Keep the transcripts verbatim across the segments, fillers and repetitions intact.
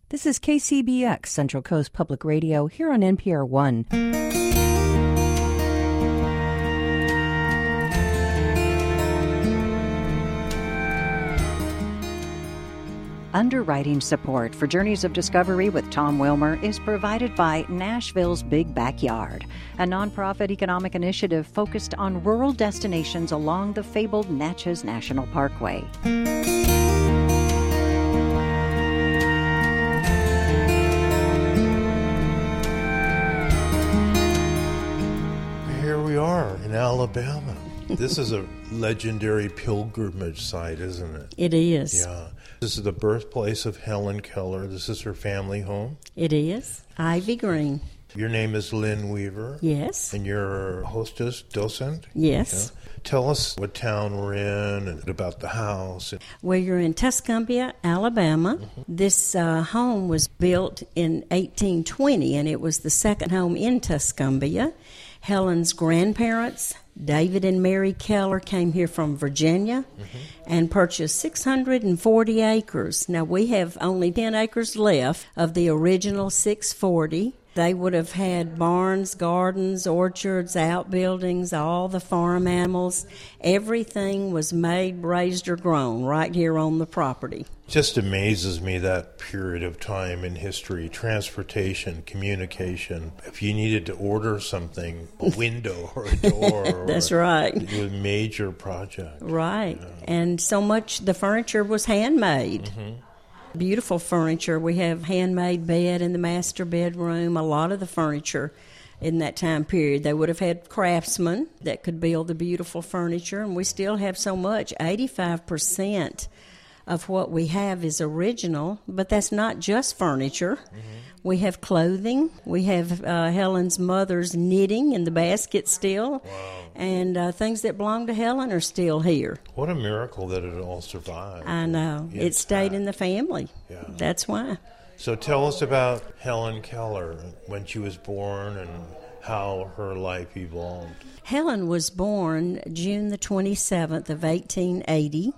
This is K C B X, Central Coast Public Radio, here on N P R One. Underwriting support for Journeys of Discovery with Tom Wilmer is provided by Nashville's Big Backyard, a nonprofit economic initiative focused on rural destinations along the fabled Natchez National Parkway. Here we are in Alabama. This is a legendary pilgrimage site, isn't it? It is. Yeah. This is the birthplace of Helen Keller. This is her family home. It is. Ivy Green. Your name is Lynn Weaver. Yes. And you're hostess, docent? Yes. Yeah. Tell us what town we're in and about the house. Well, you're in Tuscumbia, Alabama. Mm-hmm. This uh, home was built in eighteen twenty, and it was the second home in Tuscumbia. Helen's grandparents, David and Mary Keller, came here from Virginia mm-hmm. and purchased six hundred forty acres. Now, we have only ten acres left of the original six hundred forty. They would have had barns, gardens, orchards, outbuildings, all the farm animals. Everything was made, raised, or grown right here on the property. Just amazes me, that period of time in history, transportation, communication. If you needed to order something, a window or a door. That's or right. It was a major project. Right. Yeah. And so much, the furniture was handmade. Mm-hmm. Beautiful furniture. We have handmade bed in the master bedroom, a lot of the furniture in that time period. They would have had craftsmen that could build the beautiful furniture, and we still have so much. eighty-five percent of what we have is original, but that's not just furniture. Mm-hmm. We have clothing. We have uh, Helen's mother's knitting in the basket still. Wow. And uh, things that belong to Helen are still here. What a miracle that it all survived. I know. It stayed in the family. Yeah. That's why. So tell us about Helen Keller, when she was born and how her life evolved. Helen was born June the twenty-seventh of eighteen eighty.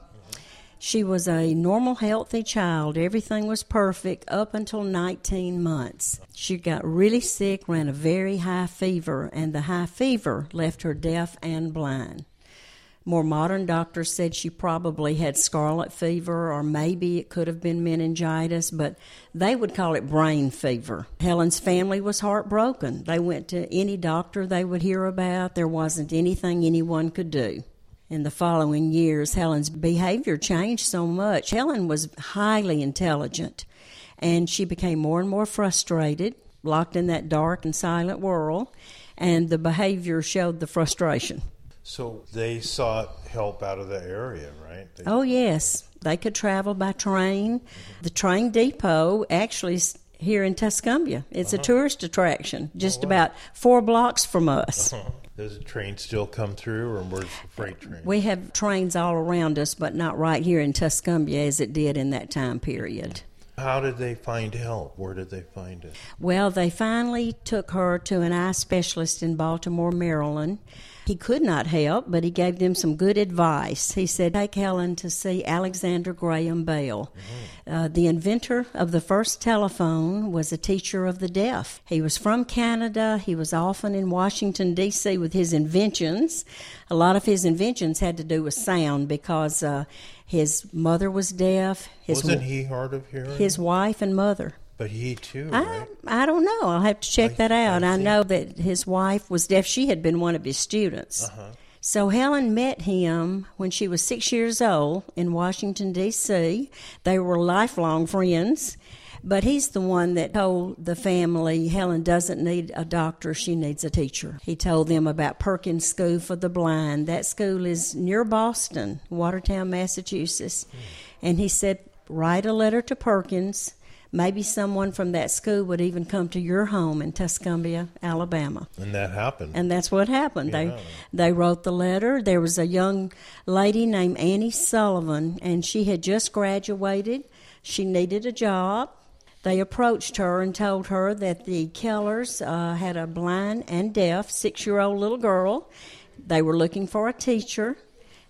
She was a normal, healthy child. Everything was perfect up until nineteen months. She got really sick, ran a very high fever, and the high fever left her deaf and blind. More modern doctors said she probably had scarlet fever, or maybe it could have been meningitis, but they would call it brain fever. Helen's family was heartbroken. They went to any doctor they would hear about. There wasn't anything anyone could do. In the following years, Helen's behavior changed so much. Helen was highly intelligent, and she became more and more frustrated, locked in that dark and silent world, and the behavior showed the frustration. So they sought help out of the area, right? They- oh, yes. They could travel by train. Mm-hmm. The train depot actually is here in Tuscumbia. It's uh-huh. a tourist attraction, just oh, wow. about four blocks from us. Uh-huh. Does the train still come through, or where's the freight train? We have trains all around us, but not right here in Tuscumbia as it did in that time period. How did they find help? Where did they find it? Well, they finally took her to an eye specialist in Baltimore, Maryland. He could not help, but he gave them some good advice. He said, take Helen to see Alexander Graham Bell. Mm-hmm. Uh, the inventor of the first telephone was a teacher of the deaf. He was from Canada. He was often in Washington, D C with his inventions. A lot of his inventions had to do with sound because uh, his mother was deaf. His Wasn't he hard of hearing? His wife and mother. But he too, I, right? I don't know. I'll have to check I, that out. I, I know that his wife was deaf. She had been one of his students. Uh-huh. So Helen met him when she was six years old in Washington, D C They were lifelong friends. But he's the one that told the family Helen doesn't need a doctor, she needs a teacher. He told them about Perkins School for the Blind. That school is near Boston, Watertown, Massachusetts. Hmm. And he said, write a letter to Perkins. Maybe someone from that school would even come to your home in Tuscumbia, Alabama. And that happened. And that's what happened. Yeah. They they wrote the letter. There was a young lady named Annie Sullivan, and she had just graduated. She needed a job. They approached her and told her that the Kellers uh, had a blind and deaf six-year-old little girl. They were looking for a teacher.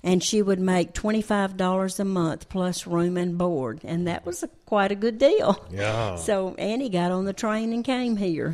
and she would make twenty-five dollars a month plus room and board, and that was a, quite a good deal. Yeah. So Annie got on the train and came here.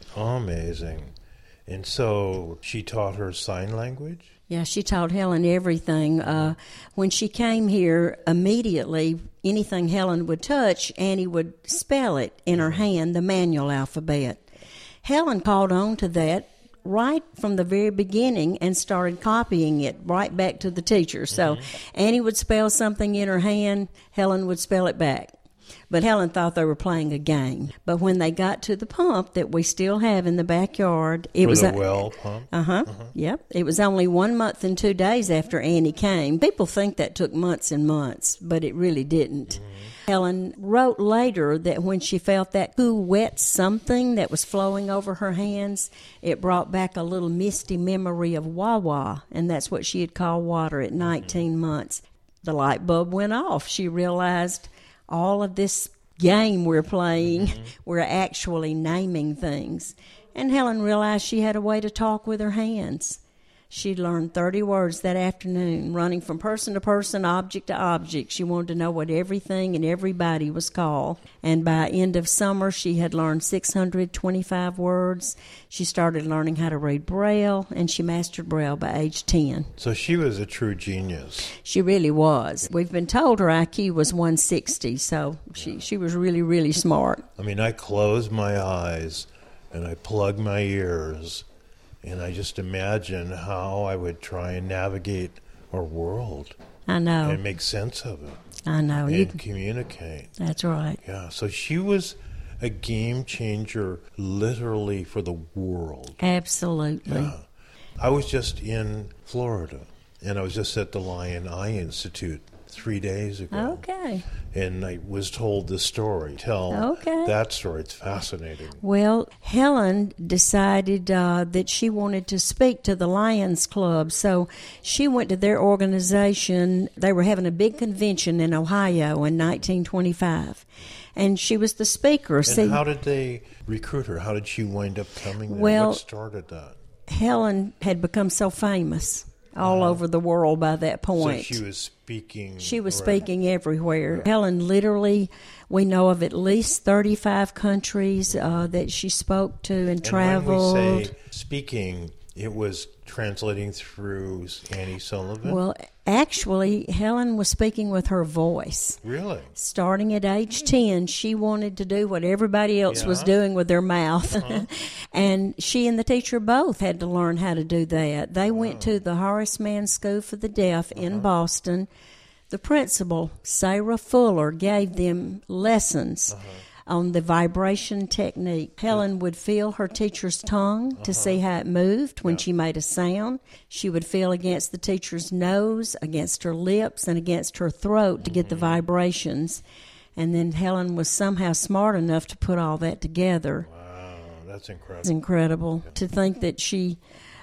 Amazing. And so she taught her sign language? Yeah, she taught Helen everything. Uh, when she came here, immediately, anything Helen would touch, Annie would spell it in her hand, the manual alphabet. Helen caught on to that right from the very beginning and started copying it right back to the teacher. So mm-hmm. Annie would spell something in her hand, Helen would spell it back. But Helen thought they were playing a game. But when they got to the pump that we still have in the backyard, it For was the a well pump. Uh huh. Uh-huh. Yep. It was only one month and two days after Annie came. People think that took months and months, but it really didn't. Mm-hmm. Helen wrote later that when she felt that cool, wet something that was flowing over her hands, it brought back a little misty memory of Wawa, and that's what she had called water at nineteen mm-hmm. months. The light bulb went off. She realized all of this game we're playing, mm-hmm. we're actually naming things. And Helen realized she had a way to talk with her hands. She learned thirty words that afternoon, running from person to person, object to object. She wanted to know what everything and everybody was called. And by end of summer, she had learned six hundred twenty-five words. She started learning how to read Braille, and she mastered Braille by age ten. So she was a true genius. She really was. We've been told her I Q was one sixty, so she, she was really, really smart. I mean, I close my eyes and I plug my ears, and I just imagine how I would try and navigate our world. I know. And make sense of it. I know. And you communicate. That's right. Yeah, so she was a game changer literally for the world. Absolutely. Yeah. I was just in Florida, and I was just at the Lion Eye Institute three days ago. Okay. And I was told the story. Tell okay. that story. It's fascinating. Well, Helen decided uh, that she wanted to speak to the Lions Club, so she went to their organization. They were having a big convention in Ohio in nineteen twenty-five, and she was the speaker. And See, how did they recruit her? How did she wind up coming there? Well, what started that? Helen had become so famous all uh-huh. over the world by that point. So she was speaking. She was right. speaking everywhere. Right. Helen literally, we know of at least thirty-five countries uh, that she spoke to and, and traveled. When we say speaking, it was translating through Annie Sullivan? Well, actually, Helen was speaking with her voice. Really? Starting at age ten, she wanted to do what everybody else yeah. was doing with their mouth. Uh-huh. And she and the teacher both had to learn how to do that. They went wow. to the Horace Mann School for the Deaf uh-huh. in Boston. The principal, Sarah Fuller, gave them lessons uh-huh. on the vibration technique. Helen would feel her teacher's tongue uh-huh. to see how it moved when yeah. she made a sound. She would feel against the teacher's nose, against her lips, and against her throat to get the vibrations. And then Helen was somehow smart enough to put all that together. Wow, that's incredible. It's incredible to think that she...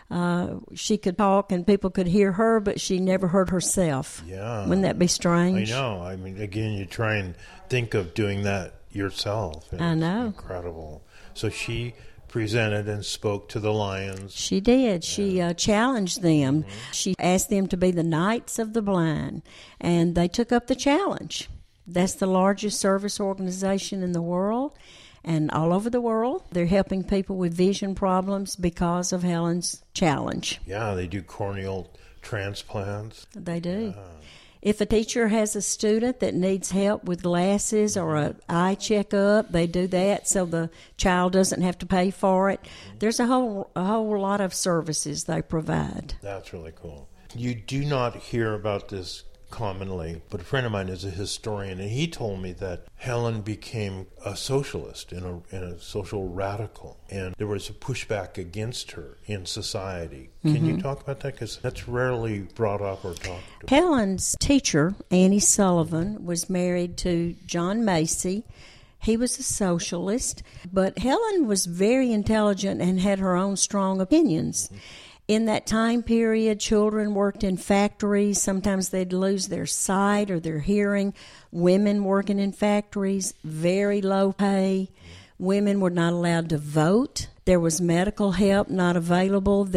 Uh, she could talk and people could hear her, but she never heard herself. Yeah. Wouldn't that be strange? I know. I mean, again, you try and think of doing that yourself. I know. Incredible. So she presented and spoke to the Lions. She did. She yeah. uh, challenged them. Mm-hmm. She asked them to be the Knights of the Blind, and they took up the challenge. That's the largest service organization in the world. And all over the world, they're helping people with vision problems because of Helen's challenge. Yeah, they do corneal transplants. They do. Yeah. If a teacher has a student that needs help with glasses or an eye checkup, they do that so the child doesn't have to pay for it. There's a whole a whole lot of services they provide. That's really cool. You do not hear about this commonly, but a friend of mine is a historian, and he told me that Helen became a socialist and a, and a social radical, and there was a pushback against her in society. Can mm-hmm. you talk about that? Because that's rarely brought up or talked about. Helen's teacher, Annie Sullivan, was married to John Macy. He was a socialist, but Helen was very intelligent and had her own strong opinions. Mm-hmm. In that time period, children worked in factories. Sometimes they'd lose their sight or their hearing. Women working in factories, very low pay. Women were not allowed to vote. There was medical help not available that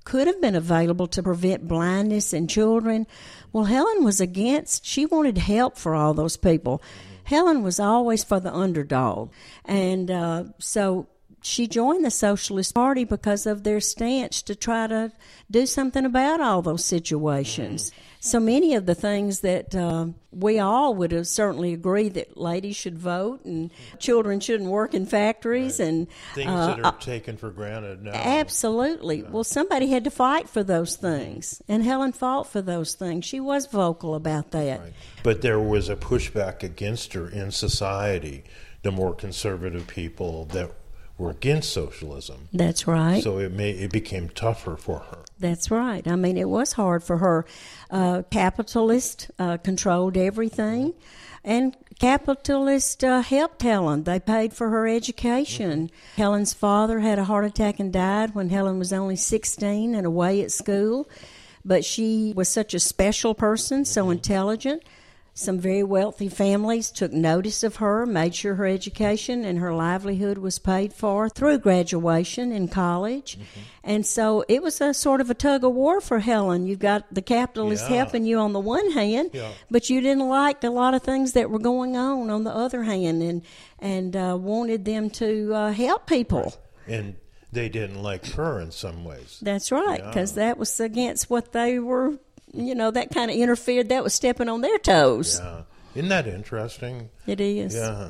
could have been available to prevent blindness in children. Well, Helen was against, she wanted help for all those people. Helen was always for the underdog. And uh, so she joined the Socialist Party because of their stance to try to do something about all those situations. Mm-hmm. So many of the things that uh, we all would have certainly agreed that ladies should vote and children shouldn't work in factories. Right. And things uh, that are uh, taken for granted now. Absolutely. Yeah. Well, somebody had to fight for those things, and Helen fought for those things. She was vocal about that. Right. But there was a pushback against her in society, the more conservative people that were against socialism. That's right. So it may it became tougher for her. That's right. I mean, it was hard for her. Uh, capitalists uh, controlled everything, and capitalists uh, helped Helen. They paid for her education. Mm-hmm. Helen's father had a heart attack and died when Helen was only sixteen and away at school. But she was such a special person, so mm-hmm. intelligent. Some very wealthy families took notice of her, made sure her education and her livelihood was paid for through graduation in college. Mm-hmm. And so it was a sort of a tug of war for Helen. You've got the capitalists yeah. helping you on the one hand, yeah. but you didn't like a lot of things that were going on on the other hand, and and uh, wanted them to uh, help people. Right. And they didn't like her in some ways. That's right, because yeah. that was against what they were. You know, that kind of interfered. That was stepping on their toes. Yeah. Isn't that interesting? It is. Yeah.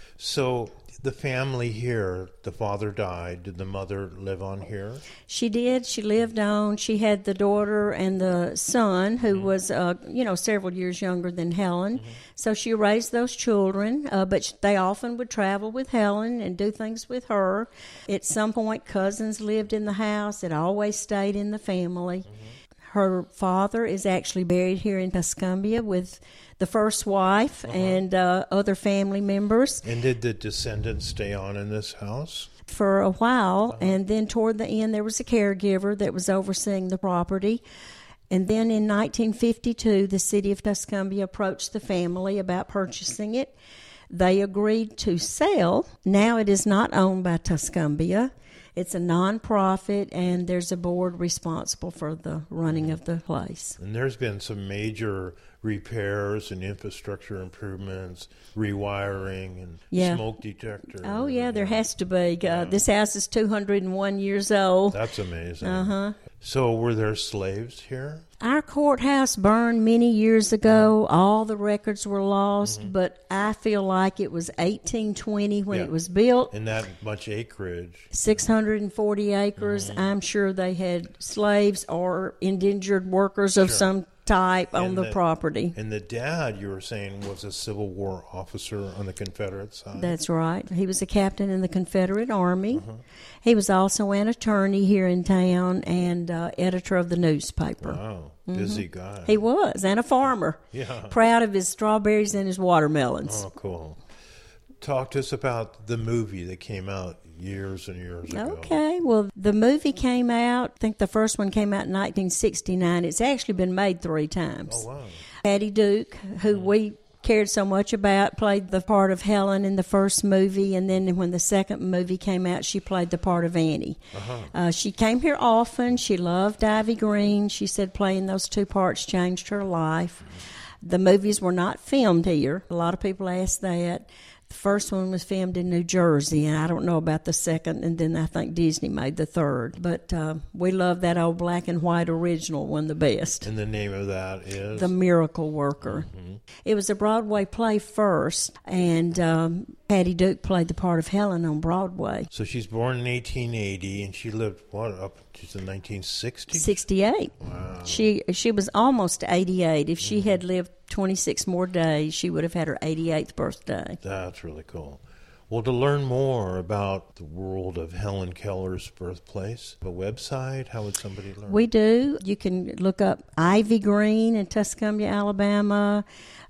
So the family here, the father died. Did the mother live on here? She did. She lived on. She had the daughter and the son, who mm-hmm. was, uh, you know, several years younger than Helen. Mm-hmm. So she raised those children, uh, but they often would travel with Helen and do things with her. At some point, cousins lived in the house. It always stayed in the family. Mm-hmm. Her father is actually buried here in Tuscumbia with the first wife uh-huh. and uh, other family members. And did the descendants stay on in this house? For a while, uh-huh. and then toward the end there was a caregiver that was overseeing the property. And then in nineteen fifty-two, the city of Tuscumbia approached the family about purchasing it. They agreed to sell. Now it is not owned by Tuscumbia. It's a nonprofit, and there's a board responsible for the running of the place. And there's been some major repairs and infrastructure improvements, rewiring and yeah. smoke detector. Oh, yeah, there has to be. Uh, this house is two hundred one years old. That's amazing. Uh-huh. So were there slaves here? Our courthouse burned many years ago. All the records were lost, mm-hmm. but I feel like it was eighteen twenty when yeah. it was built. And that much acreage. six hundred forty acres. Mm-hmm. I'm sure they had slaves or indentured workers of sure. some type and on the, the property. And the dad, you were saying, was a Civil War officer on the Confederate side? That's right. He was a captain in the Confederate Army. Uh-huh. He was also an attorney here in town and uh, editor of the newspaper. Wow. Busy mm-hmm. guy. He was, and a farmer. Yeah. Proud of his strawberries and his watermelons. Oh, cool. Talk to us about the movie that came out years and years ago. Okay. Well, the movie came out, I think the first one came out in nineteen sixty-nine. It's actually been made three times. Oh, wow. Patty Duke, who mm-hmm. we cared so much about, played the part of Helen in the first movie, and then when the second movie came out, she played the part of Annie. Uh-huh. Uh, she came here often. She loved Ivy Green. She said playing those two parts changed her life. Mm-hmm. The movies were not filmed here. A lot of people ask that. The first one was filmed in New Jersey, and I don't know about the second, and then I think Disney made the third. But uh, we love that old black and white original one the best. And the name of that is? The Miracle Worker. Mm-hmm. It was a Broadway play first, and um, Patty Duke played the part of Helen on Broadway. So she's born in eighteen eighty, and she lived, what, up to the nineteen sixties? sixty-eight. Wow. She, she was almost eighty-eight. If she mm-hmm. had lived twenty-six more days, she would have had her eighty-eighth birthday. That's really cool. Well, to learn more about the world of Helen Keller's birthplace, a website, how would somebody learn? We do. You can look up Ivy Green in Tuscumbia, Alabama,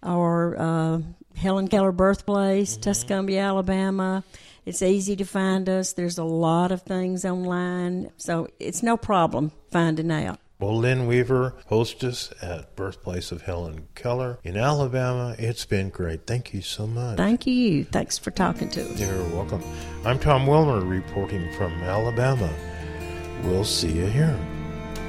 or uh, Helen Keller Birthplace, mm-hmm. Tuscumbia, Alabama. It's easy to find us. There's a lot of things online, so it's no problem finding out. Well, Lynn Weaver, hostess at Birthplace of Helen Keller in Alabama. It's been great. Thank you so much. Thank you. Thanks for talking to us. You're welcome. I'm Tom Wilmer reporting from Alabama. We'll see you here.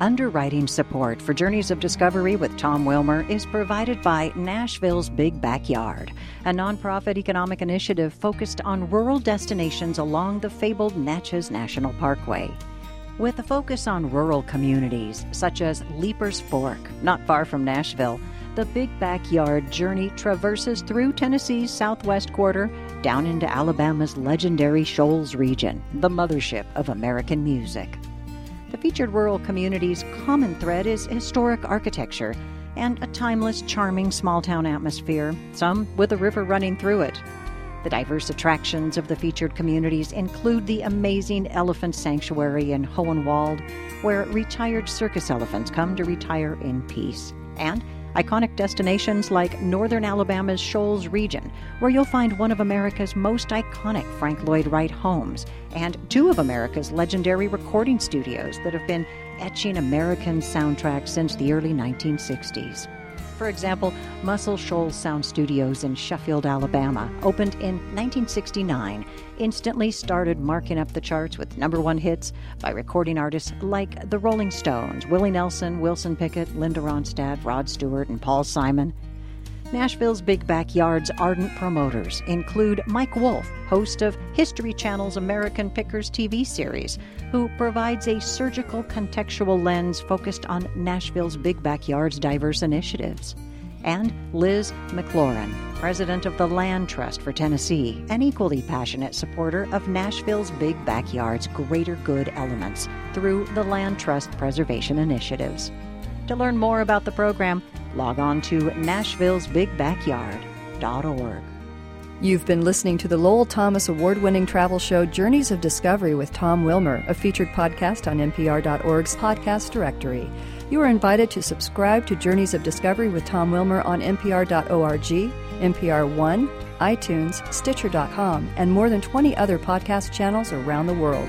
Underwriting support for Journeys of Discovery with Tom Wilmer is provided by Nashville's Big Backyard, a nonprofit economic initiative focused on rural destinations along the fabled Natchez National Parkway. With a focus on rural communities, such as Leapers Fork, not far from Nashville, the Big Backyard journey traverses through Tennessee's southwest quarter down into Alabama's legendary Shoals region, the mothership of American music. The featured rural community's common thread is historic architecture and a timeless, charming small-town atmosphere, some with a river running through it. The diverse attractions of the featured communities include the amazing Elephant Sanctuary in Hohenwald, where retired circus elephants come to retire in peace, and iconic destinations like northern Alabama's Shoals region, where you'll find one of America's most iconic Frank Lloyd Wright homes and two of America's legendary recording studios that have been etching American soundtracks since the early nineteen sixties. For example, Muscle Shoals Sound Studios in Sheffield, Alabama, opened in nineteen sixty-nine, instantly started marking up the charts with number one hits by recording artists like the Rolling Stones, Willie Nelson, Wilson Pickett, Linda Ronstadt, Rod Stewart, and Paul Simon. Nashville's Big Backyard's ardent promoters include Mike Wolf, host of History Channel's American Pickers T V series, who provides a surgical contextual lens focused on Nashville's Big Backyard's diverse initiatives. And Liz McLaurin, president of the Land Trust for Tennessee, an equally passionate supporter of Nashville's Big Backyard's greater good elements through the Land Trust preservation initiatives. To learn more about the program, log on to nashville's big backyard dot org. You've been listening to the Lowell Thomas award-winning travel show Journeys of Discovery with Tom Wilmer, a featured podcast on N P R dot org's podcast directory. You are invited to subscribe to Journeys of Discovery with Tom Wilmer on N P R dot org, N P R One, iTunes, Stitcher dot com, and more than twenty other podcast channels around the world.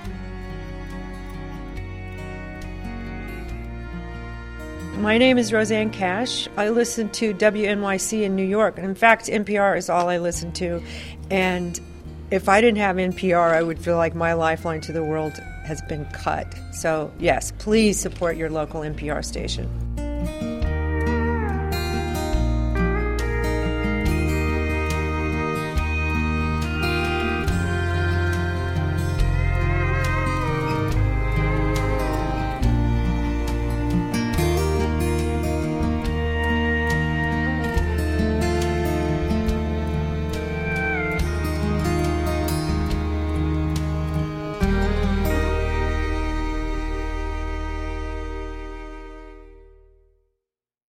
My name is Roseanne Cash. I listen to W N Y C in New York. In fact, N P R is all I listen to. And if I didn't have N P R, I would feel like my lifeline to the world has been cut. So, yes, please support your local N P R station.